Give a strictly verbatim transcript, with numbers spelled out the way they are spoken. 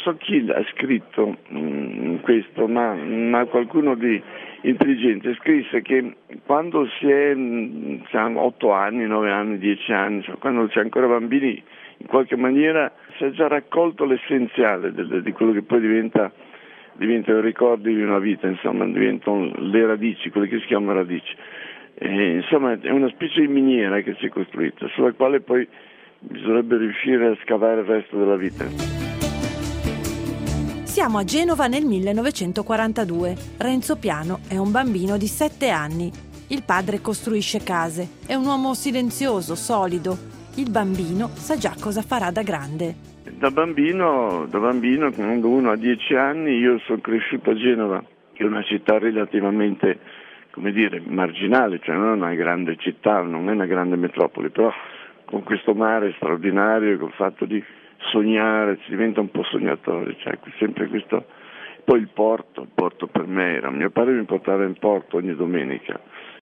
so chi ha scritto mh, questo, ma, ma qualcuno di intelligente scrisse che quando si è diciamo, otto anni, nove anni, dieci anni, cioè quando si è ancora bambini, in qualche maniera si è già raccolto l'essenziale del, di quello che poi diventa, diventano i ricordi di una vita, insomma, diventano le radici, quelle che si chiamano radici. E, insomma, è una specie di miniera che si è costruita, sulla quale poi bisognerebbe riuscire a scavare il resto della vita. Siamo a Genova nel millenovecentoquarantadue. Renzo Piano è un bambino di sette anni. Il padre costruisce case. È un uomo silenzioso, solido. Il bambino sa già cosa farà da grande. Da bambino, da bambino, quando uno ha dieci anni, io sono cresciuto a Genova, che è una città relativamente, come dire, marginale, cioè non è una grande città, non è una grande metropoli, però con questo mare straordinario, col fatto di sognare, si diventa un po' sognatori, cioè sempre questo. Poi il porto, il porto per me era, mio padre mi portava in porto ogni domenica,